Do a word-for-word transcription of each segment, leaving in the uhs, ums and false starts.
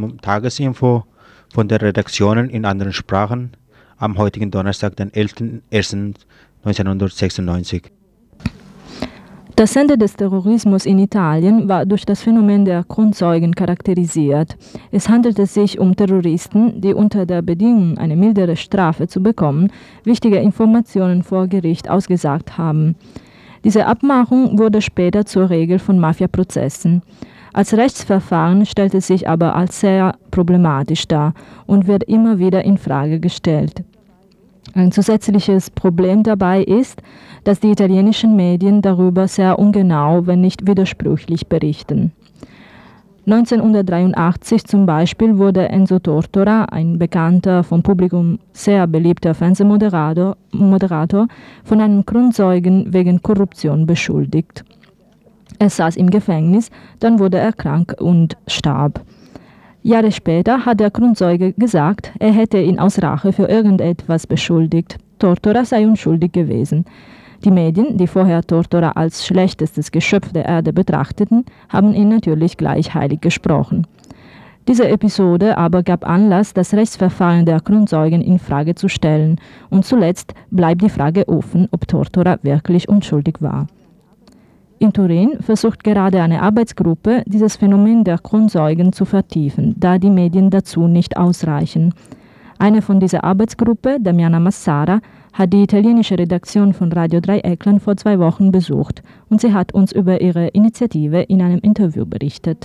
Tagesinfo von der Redaktionen in anderen Sprachen am heutigen Donnerstag, den elften ersten neunzehnhundertsechsundneunzig. Das Ende des Terrorismus in Italien war durch das Phänomen der Kronzeugen charakterisiert. Es handelte sich um Terroristen, die unter der Bedingung, eine mildere Strafe zu bekommen, wichtige Informationen vor Gericht ausgesagt haben. Diese Abmachung wurde später zur Regel von Mafiaprozessen. Als Rechtsverfahren stellt es sich aber als sehr problematisch dar und wird immer wieder in Frage gestellt. Ein zusätzliches Problem dabei ist, dass die italienischen Medien darüber sehr ungenau, wenn nicht widersprüchlich berichten. neunzehnhundertdreiundachtzig zum Beispiel wurde Enzo Tortora, ein bekannter, vom Publikum sehr beliebter Fernsehmoderator, Moderator, von einem Kronzeugen wegen Korruption beschuldigt. Er saß im Gefängnis, dann wurde er krank und starb. Jahre später hat der Kronzeuge gesagt, er hätte ihn aus Rache für irgendetwas beschuldigt. Tortora sei unschuldig gewesen. Die Medien, die vorher Tortora als schlechtestes Geschöpf der Erde betrachteten, haben ihn natürlich gleich heilig gesprochen. Diese Episode aber gab Anlass, das Rechtsverfahren der Kronzeugen in Frage zu stellen. Und zuletzt bleibt die Frage offen, ob Tortora wirklich unschuldig war. In Turin versucht gerade eine Arbeitsgruppe, dieses Phänomen der Kronzeugen zu vertiefen, da die Medien dazu nicht ausreichen. Eine von dieser Arbeitsgruppe, Damiana Massara, hat die italienische Redaktion von Radio Dreieckland vor zwei Wochen besucht und sie hat uns über ihre Initiative in einem Interview berichtet.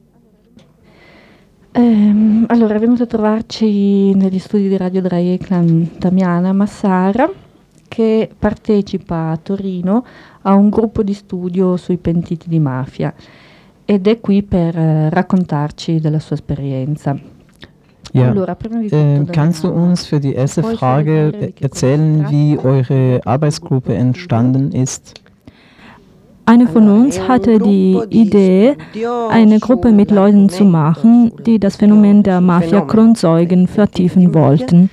Ehm, allora, è venuta a trovarci negli studi di Radio Dreieckland Damiana Massara, che partecipa a Torino a un gruppo di studio sui pentiti di mafia ed è qui per eh, raccontarci della sua esperienza. Ja, allora, äh, kannst du uns für die erste Frage erzählen, wie eure Arbeitsgruppe entstanden ist? Eine von uns hatte die Idee, eine Gruppe mit Leuten zu machen, die das Phänomen der Mafia-Kronzeugen vertiefen wollten.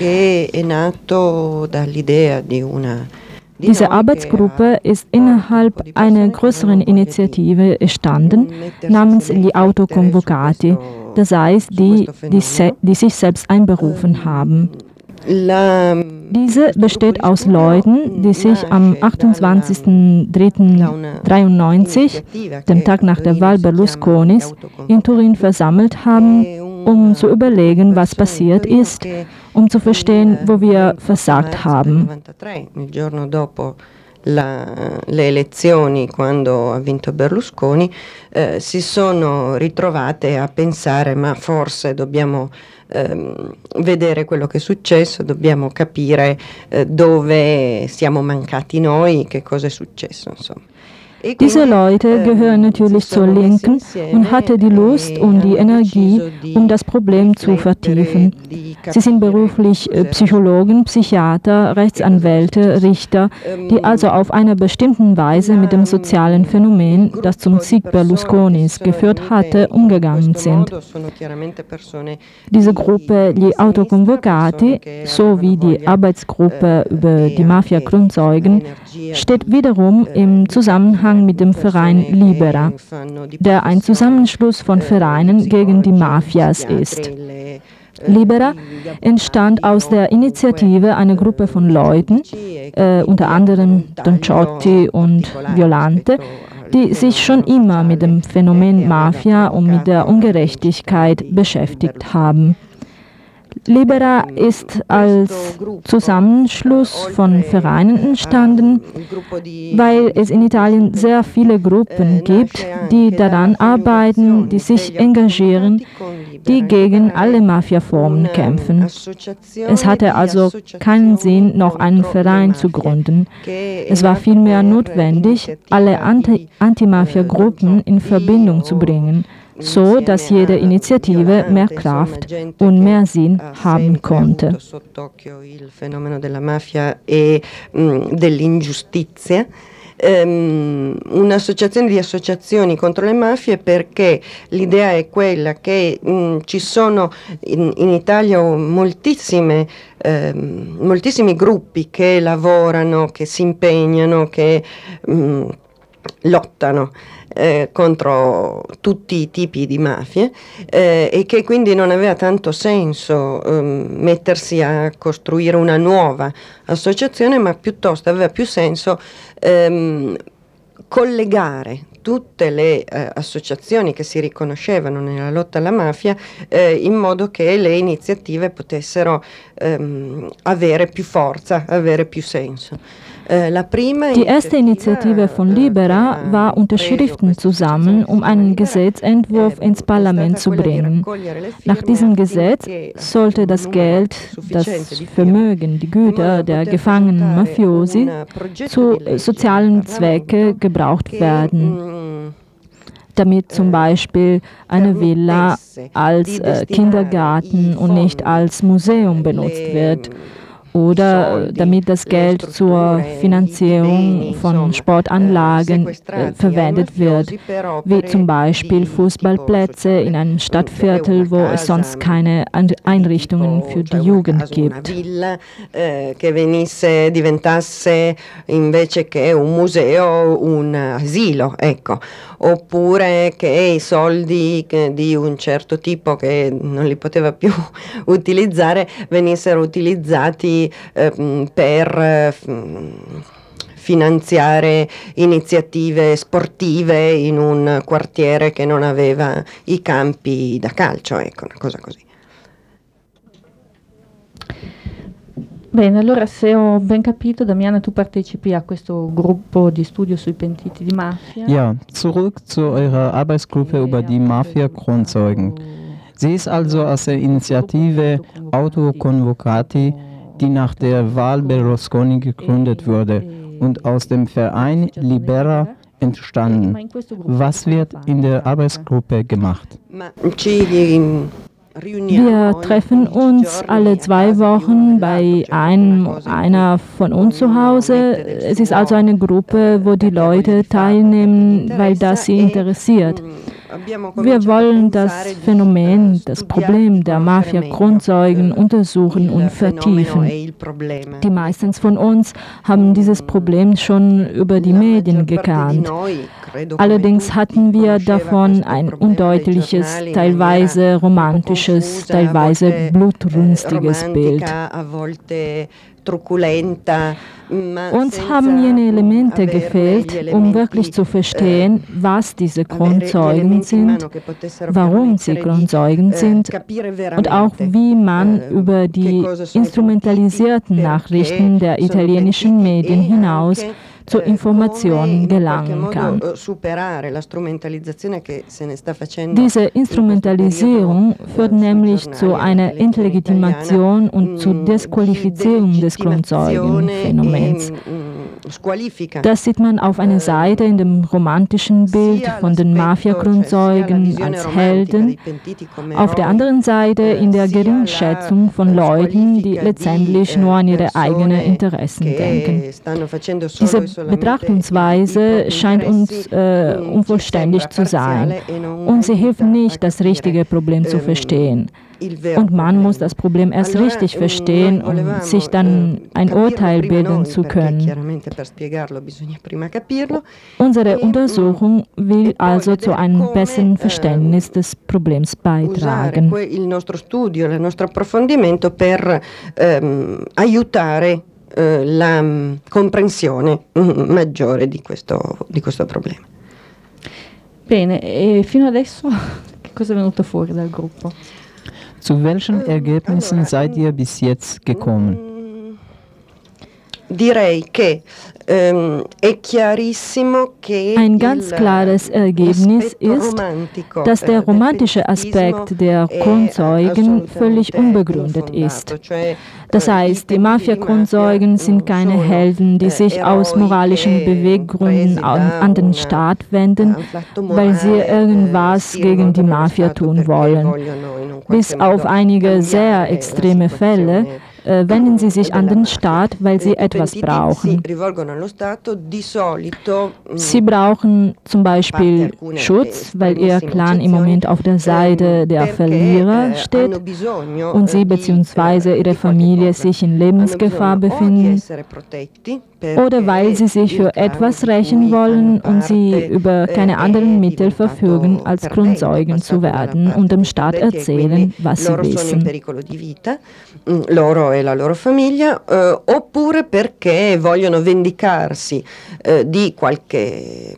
Diese Arbeitsgruppe ist innerhalb einer größeren Initiative entstanden, namens Gli Autoconvocati, das heißt die, die, se- die sich selbst einberufen haben. Diese besteht aus Leuten, die sich am achtundzwanzigsten dritten neunzehnhundertdreiundneunzig, dem Tag nach der Wahl Berlusconis, in Turin versammelt haben, um zu überlegen, was passiert ist, um zu verstehen, wo wir versagt haben. La, le elezioni, quando ha vinto Berlusconi, eh, si sono ritrovate a pensare ma forse dobbiamo eh, vedere quello che è successo, dobbiamo capire eh, dove siamo mancati noi, che cosa è successo, insomma. Diese Leute gehören natürlich zur Linken und hatten die Lust und die Energie, um das Problem zu vertiefen. Sie sind beruflich Psychologen, Psychiater, Rechtsanwälte, Richter, die also auf einer bestimmten Weise mit dem sozialen Phänomen, das zum Sieg Berlusconis geführt hatte, umgegangen sind. Diese Gruppe, die Autoconvocati, sowie die Arbeitsgruppe über die Mafia-Kronzeugen, steht wiederum im Zusammenhang mit dem Verein Libera, der ein Zusammenschluss von Vereinen gegen die Mafias ist. Libera entstand aus der Initiative einer Gruppe von Leuten, äh, unter anderem Don Ciotti und Violante, die sich schon immer mit dem Phänomen Mafia und mit der Ungerechtigkeit beschäftigt haben. Libera ist als Zusammenschluss von Vereinen entstanden, weil es in Italien sehr viele Gruppen gibt, die daran arbeiten, die sich engagieren, die gegen alle Mafiaformen kämpfen. Es hatte also keinen Sinn, noch einen Verein zu gründen. Es war vielmehr notwendig, alle Anti- Anti-Mafia-Gruppen in Verbindung zu bringen, so dass jede Initiative mehr Kraft und mehr Sinn haben konnte. Il fenomeno della mafia e mh, dell'ingiustizia. Um, un'associazione di associazioni contro le mafie, perché l'idea è quella che mh, ci sono in, in Italia moltissime, eh, moltissimi gruppi che lavorano, che si impegnano, che mh, lottano eh, contro tutti i tipi di mafie eh, e che quindi non aveva tanto senso eh, mettersi a costruire una nuova associazione, ma piuttosto aveva più senso ehm, collegare tutte le eh, associazioni che si riconoscevano nella lotta alla mafia eh, in modo che le iniziative potessero ehm, avere più forza, avere più senso. Die erste Initiative von Libera war, Unterschriften zu sammeln, um einen Gesetzentwurf ins Parlament zu bringen. Nach diesem Gesetz sollte das Geld, das Vermögen, die Güter der gefangenen Mafiosi zu sozialen Zwecken gebraucht werden, damit zum Beispiel eine Villa als äh, Kindergarten und nicht als Museum benutzt wird. Oder damit das Geld zur Finanzierung von Sportanlagen äh, verwendet wird, wie zum Beispiel Fußballplätze in einem Stadtviertel, wo es sonst keine Einrichtungen für die Jugend gibt. Villa eh, che venisse, diventasse invece che un museo un asilo, ecco. Oppure che i soldi di un certo tipo che non li poteva più utilizzare venissero utilizzati eh, per eh, finanziare iniziative sportive in un quartiere che non aveva i campi da calcio, ecco, una cosa così. Bene, allora se ho ben capito, Damiana, tu partecipi a questo gruppo di studio sui pentiti di Mafia. Ja, zurück zu eurer Arbeitsgruppe über die Mafia-Kronzeugen. Sie ist also aus der Initiative Autoconvocati, die nach der Wahl Berlusconi gegründet wurde und aus dem Verein Libera entstanden. Was wird in der Arbeitsgruppe gemacht? Wir treffen uns alle zwei Wochen bei einem, einer von uns zu Hause. Es ist also eine Gruppe, wo die Leute teilnehmen, weil das sie interessiert. Wir wollen das Phänomen, das Problem der Mafia-Kronzeugen untersuchen und vertiefen. Die meisten von uns haben dieses Problem schon über die Medien gekannt. Allerdings hatten wir davon ein undeutliches, teilweise romantisches, teilweise blutrünstiges Bild. Uns haben jene Elemente gefehlt, um wirklich zu verstehen, was diese Kronzeugen sind, warum sie Kronzeugen sind und auch wie man über die instrumentalisierten Nachrichten der italienischen Medien hinaus zu Informationen gelangen kann. Diese Instrumentalisierung führt nämlich zu einer Entlegitimation und zur Disqualifizierung des Kronzeugenphänomens. Das sieht man auf einer Seite in dem romantischen Bild von den Mafia-Kronzeugen als Helden, auf der anderen Seite in der Geringschätzung von Leuten, die letztendlich nur an ihre eigenen Interessen denken. Diese Betrachtungsweise scheint uns äh, unvollständig zu sein und sie hilft nicht, das richtige Problem zu verstehen. Und man muss das Problem erst richtig verstehen, um sich dann ein Urteil bilden zu können. Unsere Untersuchung will also zu einem besseren Verständnis des Problems beitragen. Il nostro studio, il nostro approfondimento per ehm, aiutare eh, la comprensione maggiore di questo, di questo problema. Bene, e fino adesso che cosa è venuto fuori dal gruppo? Zu welchen Ergebnissen seid ihr bis jetzt gekommen? Direi che ehm, è chiarissimo che ein ganz klares Ergebnis ist, dass der romantische Aspekt der Kronzeugen völlig unbegründet ist. Das heißt, die Mafia-Kronzeugen sind keine Helden, die sich aus moralischen Beweggründen an, an den Staat wenden, weil sie irgendwas gegen die Mafia tun wollen. Bis auf einige sehr extreme Fälle äh, wenden sie sich an den Staat, weil sie etwas brauchen. Sie brauchen zum Beispiel Schutz, weil ihr Clan im Moment auf der Seite der Verlierer steht und sie bzw. ihre Familie sich in Lebensgefahr befinden. Oder weil sie sich für etwas rächen wollen und sie über keine anderen Mittel verfügen, als Kronzeugen zu werden und dem Staat erzählen, was sie wissen. Loro e la loro famiglia, eh, oppure perché vogliono vendicarsi eh, di qualche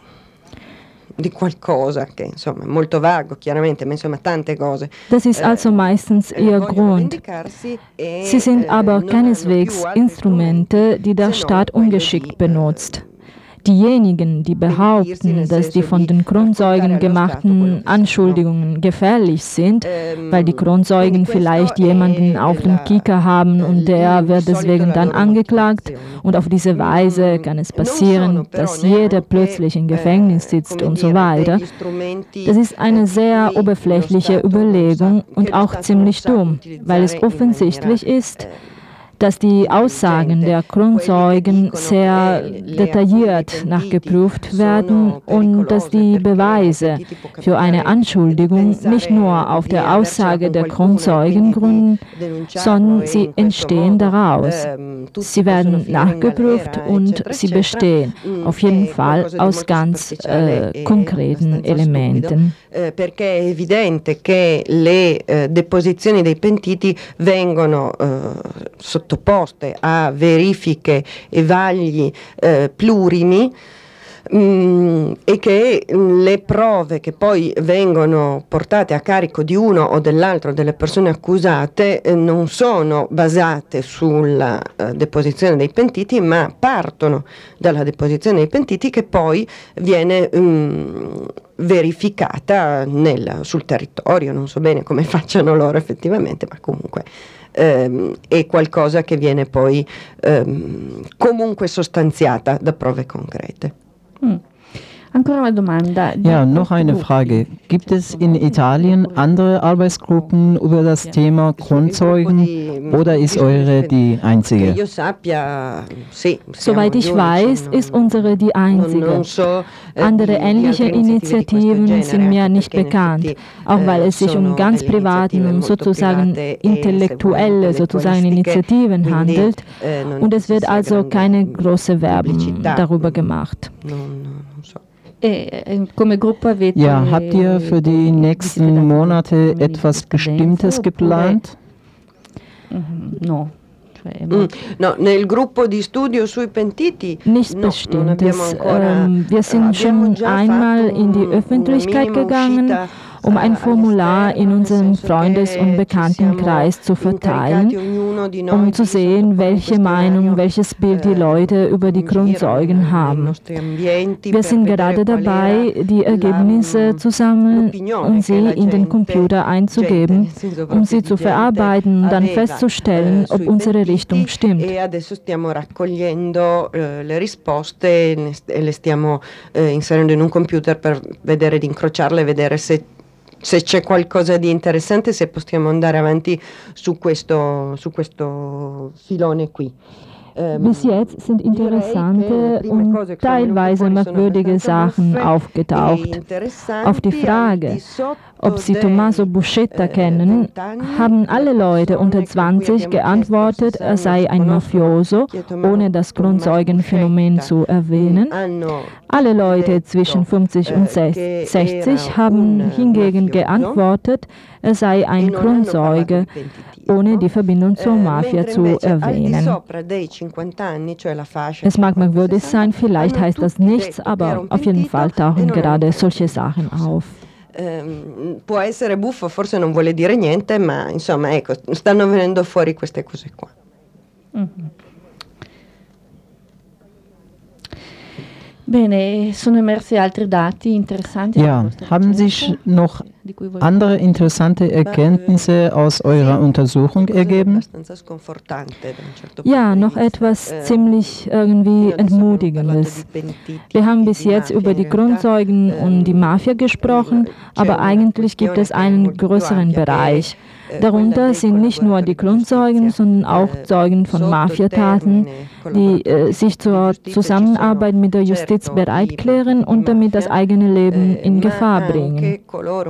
di qualcosa che insomma è molto vago chiaramente, ma insomma tante cose. Das ist also meistens ihr Grund. Sie sind aber keineswegs Instrumente, die der Staat ungeschickt benutzt. Diejenigen, die behaupten, dass die von den Kronzeugen gemachten Anschuldigungen gefährlich sind, weil die Kronzeugen vielleicht jemanden auf dem Kieker haben und der wird deswegen dann angeklagt und auf diese Weise kann es passieren, dass jeder plötzlich im Gefängnis sitzt und so weiter. Das ist eine sehr oberflächliche Überlegung und auch ziemlich dumm, weil es offensichtlich ist, dass die Aussagen der Kronzeugen sehr detailliert nachgeprüft werden und dass die Beweise für eine Anschuldigung nicht nur auf der Aussage der Kronzeugen gründen, sondern sie entstehen daraus. Sie werden nachgeprüft und sie bestehen auf jeden Fall aus ganz äh, konkreten Elementen. Perché è evidente che le eh, deposizioni dei pentiti vengono eh, sottoposte a verifiche e vagli eh, plurimi mh, e che mh, le prove che poi vengono portate a carico di uno o dell'altro delle persone accusate eh, non sono basate sulla eh, deposizione dei pentiti, ma partono dalla deposizione dei pentiti che poi viene mh, verificata nel, sul territorio. Non so bene come facciano loro effettivamente, ma comunque ehm, è qualcosa che viene poi ehm, comunque sostanziata da prove concrete. Mm. Ancora una domanda. Ja, noch eine Frage. Gibt es in Italien andere Arbeitsgruppen über das Thema Kronzeugen oder ist eure die einzige? Soweit ich weiß, ist unsere die einzige. Andere ähnliche Initiativen sind mir nicht bekannt, auch weil es sich um ganz privaten und sozusagen intellektuelle sozusagen Initiativen handelt und es wird also keine große Werbung darüber gemacht. Ja, habt ihr für die nächsten Monate etwas Bestimmtes geplant? No. Mm, no, nel gruppo di studio sui pentiti nichts no, Bestimmtes. Ähm, wir sind schon einmal in die Öffentlichkeit gegangen, um ein Formular in unserem Freundes- und Bekanntenkreis zu verteilen, um zu sehen, welche Meinung, welches Bild die Leute über die Kronzeugen haben. Wir sind gerade dabei, die Ergebnisse zu sammeln und sie in den Computer einzugeben, um sie zu verarbeiten und dann festzustellen, ob unsere Richtung stimmt. E adesso stiamo raccogliendo eh, le risposte e le stiamo eh, inserendo in un computer per vedere di incrociarle e vedere se se c'è qualcosa di interessante, se possiamo andare avanti su questo, su questo filone qui. Bis jetzt sind interessante und teilweise merkwürdige Sachen aufgetaucht. Auf die Frage, ob Sie Tommaso Buscetta kennen, haben alle Leute unter zwanzig geantwortet, er sei ein Mafioso, ohne das Kronzeugenphänomen zu erwähnen. Alle Leute zwischen fünfzig und sechzig haben hingegen geantwortet, er sei ein Kronzeuge, ohne die Verbindung zur Mafia zu erwähnen. Es mag merkwürdig sein, vielleicht heißt das nichts, aber auf jeden Fall tauchen gerade solche Sachen auf. Um, può essere buffo, forse non vuole dire niente, ma insomma, ecco, stanno venendo fuori queste cose qua. Mm-hmm. Bene, sono emersi altri dati interessanti? Ja, haben sich noch andere interessante Erkenntnisse aus eurer Untersuchung ergeben? Ja, noch etwas ziemlich irgendwie Entmutigendes. Wir haben bis jetzt über die Kronzeugen und die Mafia gesprochen, aber eigentlich gibt es einen größeren Bereich. Darunter sind nicht nur die Kronzeugen, sondern auch Zeugen von Mafiataten, die äh, sich zur Zusammenarbeit mit der Justiz bereit erklären und damit das eigene Leben in Gefahr bringen.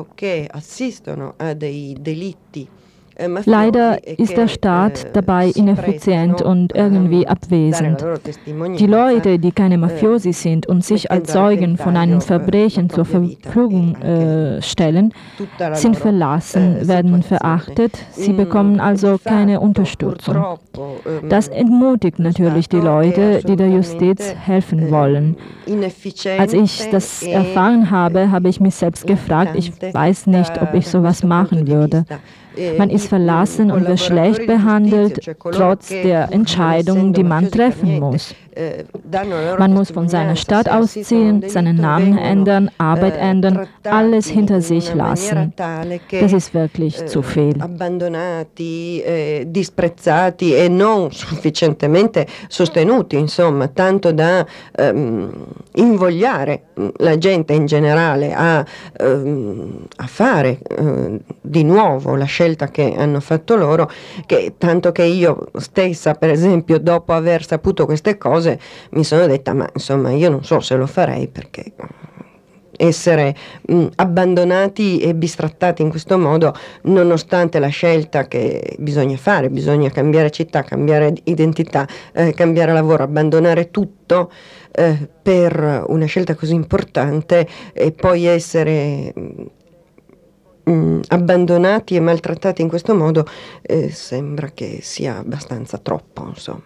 Leider ist der Staat dabei ineffizient und irgendwie abwesend. Die Leute, die keine Mafiosi sind und sich als Zeugen von einem Verbrechen zur Verfügung äh, stellen, sind verlassen, werden verachtet, sie bekommen also keine Unterstützung. Das entmutigt natürlich die Leute, die der Justiz helfen wollen. Als ich das erfahren habe, habe ich mich selbst gefragt, ich weiß nicht, ob ich sowas machen würde. Man ist verlassen und wird schlecht behandelt, trotz der Entscheidung, die man treffen muss. Man muss von seiner Stadt ausziehen, seinen Namen ändern, Arbeit ändern, alles hinter sich lassen. Das ist wirklich zu viel. Abbandonati, eh, disprezzati e non sufficientemente sostenuti, insomma, tanto da ehm, invogliare la gente in generale a, ehm, a fare eh, di nuovo la scelta che hanno fatto loro, che tanto che io stessa, per esempio, dopo aver saputo queste cose, mi sono detta, ma insomma io non so se lo farei, perché essere mh, abbandonati e bistrattati in questo modo, nonostante la scelta che bisogna fare, bisogna cambiare città, cambiare identità, eh, cambiare lavoro, abbandonare tutto eh, per una scelta così importante e poi essere mh, abbandonati e maltrattati in questo modo, eh, sembra che sia abbastanza troppo, insomma.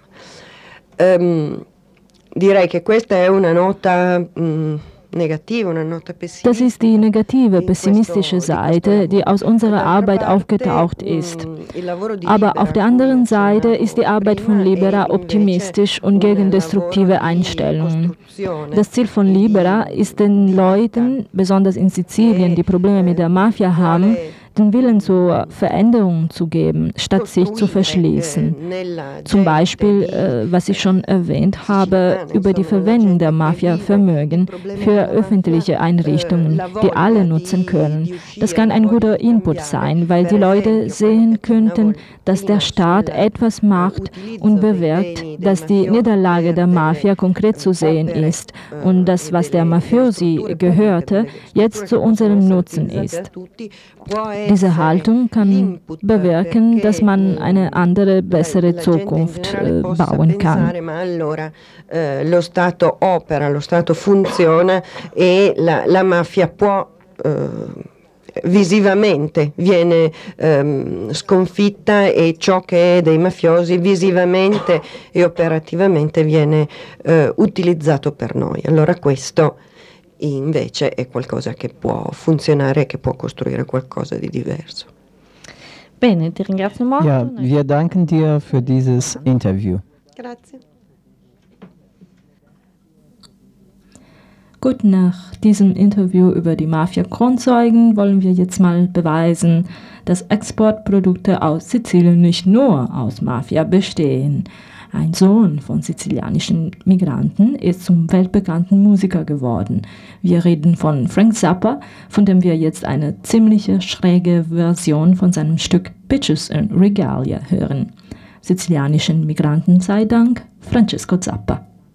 Um, direi che questa è una nota mh, negative, una nota pessimistica. Das ist die negative, pessimistische Seite, die aus unserer Arbeit aufgetaucht ist. Aber auf der anderen Seite ist die Arbeit von Libera optimistisch und gegen destruktive Einstellungen. Das Ziel von Libera ist den Leuten, besonders in Sizilien, die Probleme mit der Mafia haben, den Willen zur Veränderung zu geben, statt sich zu verschließen. Zum Beispiel, äh, was ich schon erwähnt habe, über die Verwendung der Mafia-Vermögen für öffentliche Einrichtungen, die alle nutzen können. Das kann ein guter Input sein, weil die Leute sehen könnten, dass der Staat etwas macht und bewirkt, dass die Niederlage der Mafia konkret zu sehen ist und das, was der Mafiosi gehörte, jetzt zu unserem Nutzen ist. Diese Haltung kann bewirken, dass man eine andere, bessere Zukunft äh, bauen kann. Allora, eh, lo Stato opera, lo Stato funziona e la, la mafia può eh, visivamente viene ehm, sconfitta e ciò che è dei mafiosi visivamente e operativamente viene eh, utilizzato per noi. Allora questo invece è qualcosa che può funzionare e che può costruire qualcosa di diverso. Bene, ti ringrazio molto. Ja, wir danken dir für dieses Interview. Grazie. Gut, nach diesem Interview über die Mafia-Kronzeugen wollen wir jetzt mal beweisen, dass Exportprodukte aus Sizilien nicht nur aus Mafia bestehen. Ein Sohn von sizilianischen Migranten ist zum weltbekannten Musiker geworden. Wir reden von Frank Zappa, von dem wir jetzt eine ziemliche schräge Version von seinem Stück Bitches and Regalia hören. Sizilianischen Migranten sei Dank, Francesco Zappa.